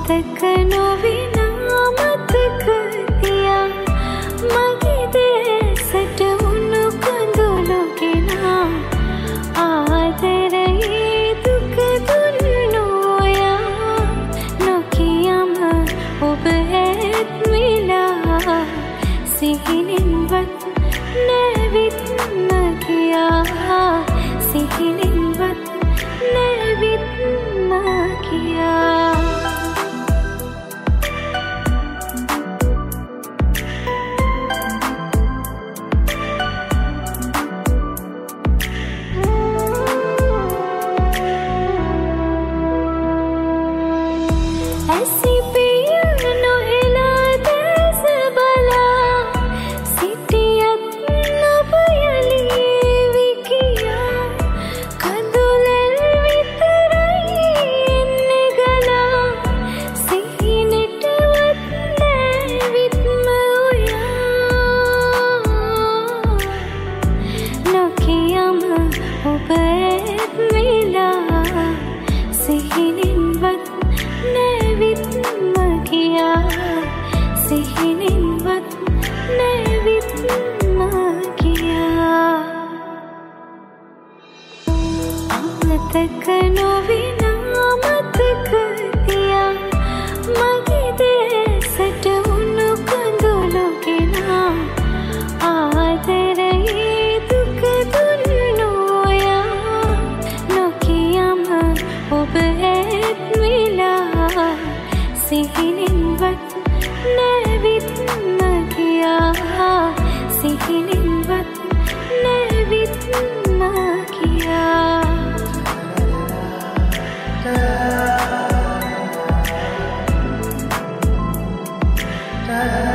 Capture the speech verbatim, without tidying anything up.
අමතක නොවිනා මතක තියා මගේ දේසට උණු කඳුළු ගෙනා ආදරයේ දුක දුන්නු ඔයා නොකියම ඔබ ඇත් විලා සිහිනෙන්වත් නැවිත්ම ගියා සිහිනෙන්වත් නැවිත්ම ගියා සිහිනෙන්වත් නැවිත්ම ගියා සිහිනෙන්වත් නැවිත්ම ගියා අමතක නොවිනා මතක තියා මගේ දේසට උණු කඳුළු ගෙනා ආදරයේ දුක දුන්නු ඔයා නොකියම ඔබ ඇත් විලා සිහිනෙන්වත් නැවිත්ම ගියා සිහිනෙන්වත් නැවිත්ම ගියා